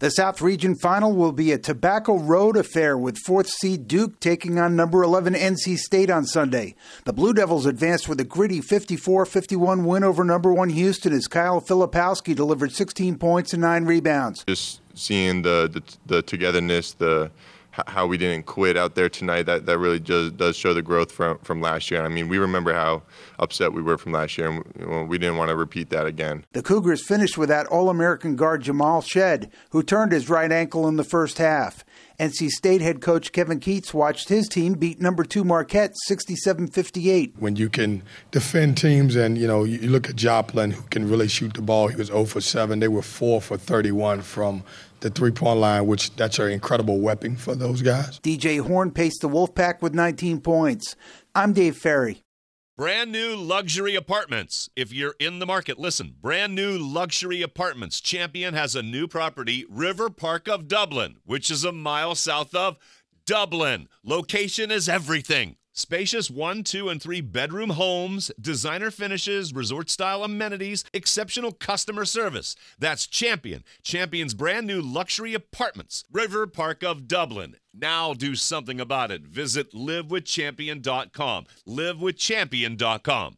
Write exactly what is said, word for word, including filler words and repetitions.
The South Region Final will be a Tobacco Road affair with fourth seed Duke taking on number eleven N C State on Sunday. The Blue Devils advanced with a gritty fifty-four fifty-one win over number one Houston as Kyle Filipowski delivered sixteen points and nine rebounds. Just seeing the, the, the togetherness, the how we didn't quit out there tonight, that, that really just does show the growth from, from last year. I mean, we remember how upset we were from last year, and you know, we didn't want to repeat that again. The Cougars finished with that All-American guard Jamal Shedd, who turned his right ankle in the first half. N C State head coach Kevin Keatts watched his team beat number two Marquette sixty-seven fifty-eight. When you can defend teams and, you know, you look at Joplin, who can really shoot the ball. He was zero for seven. They were four for thirty-one from the three-point line, which that's an incredible weapon for those guys. D J Horn paced the Wolfpack with nineteen points. I'm Dave Ferry. Brand new luxury apartments. If you're in the market, listen. Brand new luxury apartments. Champion has a new property, River Park of Dublin, which is a mile south of Dublin. Location is everything. Spacious one, two, and three bedroom homes, designer finishes, resort-style amenities, exceptional customer service. That's Champion. Champion's brand new luxury apartments, River Park of Dublin. Now do something about it. Visit live with champion dot com. live with champion dot com.